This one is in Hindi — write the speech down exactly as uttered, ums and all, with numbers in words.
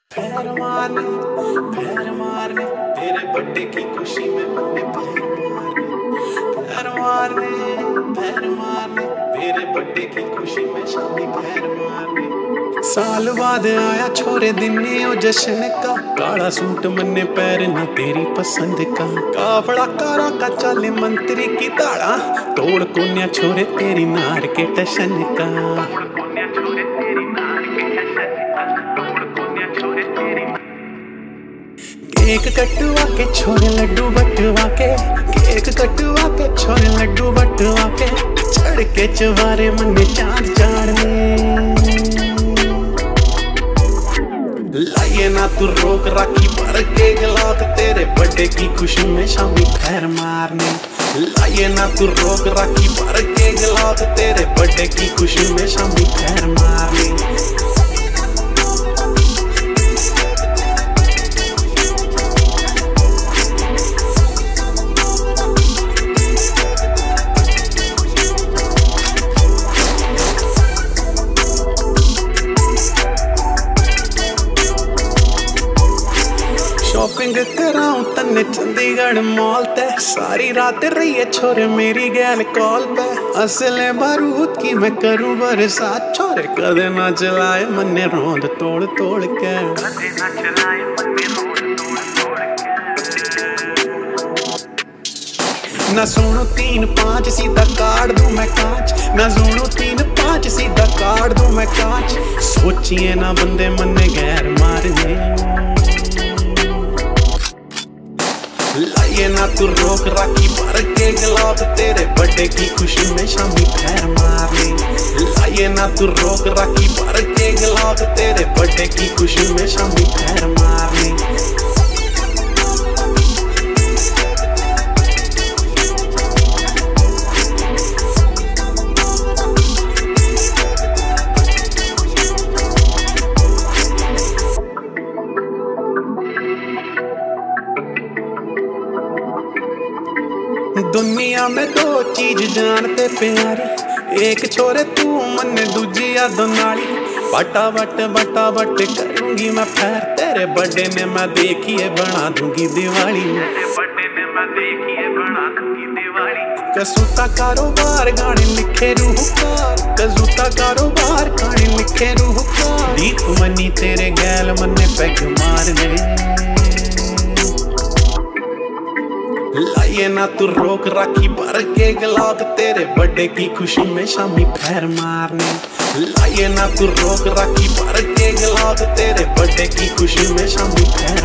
पैर मारने पैर मारने तेरे बर्थडे की खुशी में मन्ने पैर मारने पैर मारने पैर मारने तेरे बर्थडे की खुशी में शामी पैर मारने। साल बाद आया छोरे दिन ओ जश्न का, काला सूट मन्ने पैर ना तेरी पसंद का, काफड़ा कारा का चाले मंत्री की ताड़ा, तोड़ कोन्या छोरे तेरी नार के टशन का। केक कटवा के छोरे लड्डू बटवा के, केक कटवा के छोरे लड्डू बटवा के, चढ़ के चवारे मन्ने चांद चाड़ने। लाइए ना तू रोक राखी भर के गलात तेरे बर्थडे की खुशी में शामी पैर मारने। लाइए ना तू रोक राखी भर के गलात तेरे बर्थडे की खुशी में शामी पैर मारने। शॉपिंग कराऊं तन्ने चंडीगढ़ मॉल ते, सारी रात रही है छोरे मेरी गैल कॉल पे, असले बारूद की मैं करूं बरसात, छोरे कदे ना चलाए मन्ने रोंद तोड़ तोड़ के। ना सुनो तीन पाँच सीधा काट दूं मैं कांच, ना सुनो तीन पाँच सीधा काट दूं मैं कांच, सोचिए ना बंदे मन्ने गैर मारने। लाइए ना तू रोक राखी भर के गलात तेरे बर्थडे की खुशी में शामी पैर मारने। लाइए ना तू रोक राखी भर के गलात तेरे बर्थडे की खुशी में शामी पैर मारने। दुनिया में दो चीज जानते प्यारी, एक छोरे तू मन्ने दूजी यादों नाली, बटा बट बटा बट करूंगी मैं पैर तेरे बर्थडे ने मैं देखिए बना दूंगी दिवाली, तेरे बर्थडे ने मैं देखिए बना दूंगी दिवाली। कसूता कारोबार गाने लिखे रूहकार, कसूता कारोबार गाने लिखे रूहकार, दीप मनी तेरे गैल मन्ने पैग मारने। लाइए ना तू रोक राखी भर के गलात तेरे बर्थडे की खुशी में शामी पैर मारने। लाइए ना तू रोक राखी भर के गलात तेरे बर्थडे की खुशी में शामी पैर